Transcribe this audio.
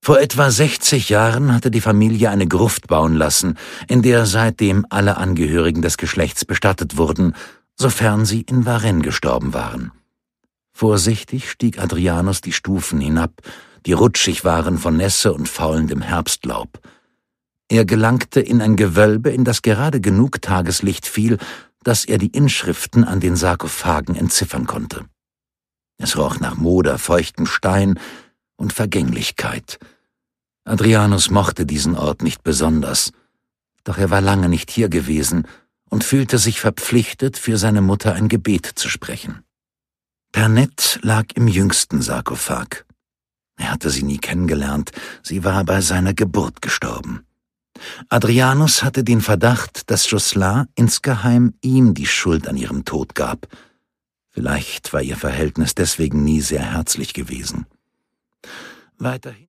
Vor etwa 60 Jahren hatte die Familie eine Gruft bauen lassen, in der seitdem alle Angehörigen des Geschlechts bestattet wurden, sofern sie in Varennes gestorben waren. Vorsichtig stieg Adrianus die Stufen hinab, die rutschig waren von Nässe und faulendem Herbstlaub. Er gelangte in ein Gewölbe, in das gerade genug Tageslicht fiel, dass er die Inschriften an den Sarkophagen entziffern konnte. Es roch nach Moder, feuchtem Stein und Vergänglichkeit. Adrianus mochte diesen Ort nicht besonders, doch er war lange nicht hier gewesen und fühlte sich verpflichtet, für seine Mutter ein Gebet zu sprechen. Pernette lag im jüngsten Sarkophag. Er hatte sie nie kennengelernt, sie war bei seiner Geburt gestorben. Adrianus hatte den Verdacht, dass Josselin insgeheim ihm die Schuld an ihrem Tod gab. Vielleicht war ihr Verhältnis deswegen nie sehr herzlich gewesen. Weiterhin